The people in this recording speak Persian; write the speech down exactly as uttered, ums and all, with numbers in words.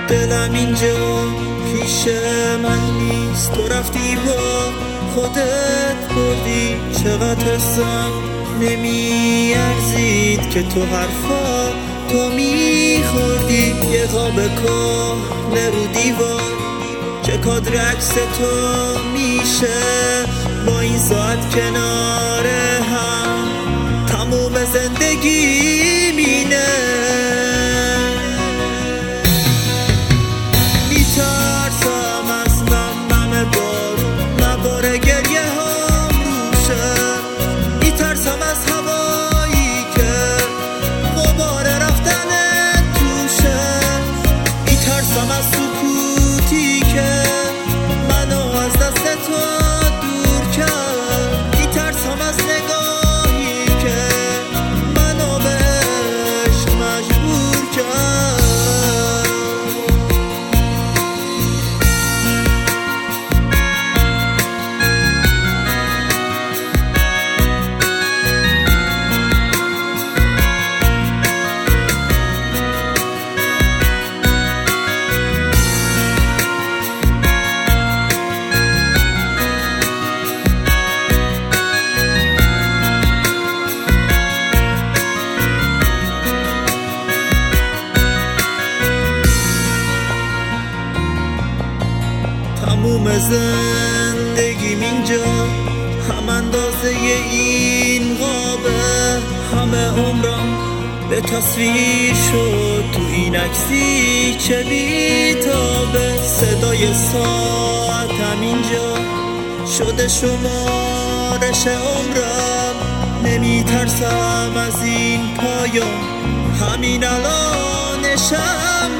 دلم اینجا پیش من نیست، تو رفتی با خودت بردی. چقدر حسم نمی ارزید که تو حرفا تو میخوردی. یه خواب کهنه رو دیوار چه کادر عکس تو میشه با این ساعت کنار هم. تموم زندگی مینه میترسم از نم بار نباره گریه هم روشه. میترسم از هوایی که غبار رفتن توشه. میترسم از سکوتی که منو از دست تو دور کرد. میترسم از نگاهی که منو به عشق مجبور کرد. تموم زندگیم اینجا هم اندازه این قابه. همه عمرم به تصویر شد تو این عکسی چه بیتابه. صدای ساعتم اینجا شده شمارش عمرم. نمیترسم از این پایان، همین الانشم